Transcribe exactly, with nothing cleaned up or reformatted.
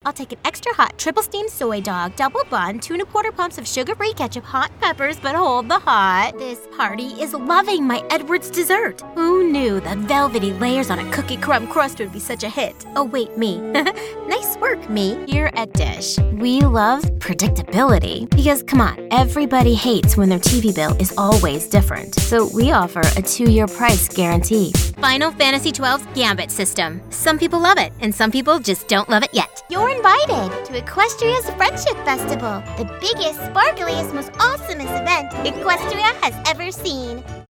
I'll take an extra hot triple steamed soy dog, double bun, two and a quarter pumps of sugar-free ketchup, hot peppers, but hold the hot. This party is loving my Edwards dessert. Who knew the velvety layers on a cookie crumb crust would be such a hit? Oh, wait, me. Nice work, me. Here at Dish, we love predictability. Because, come on, everybody hates when their T V bill is always different. So we offer a two-year price guarantee. Final Fantasy twelve's Gambit system. Some people love it, and some people just don't love it yet. You're invited to Equestria's Friendship Festival, the biggest, sparkliest, most awesomest event Equestria has ever seen.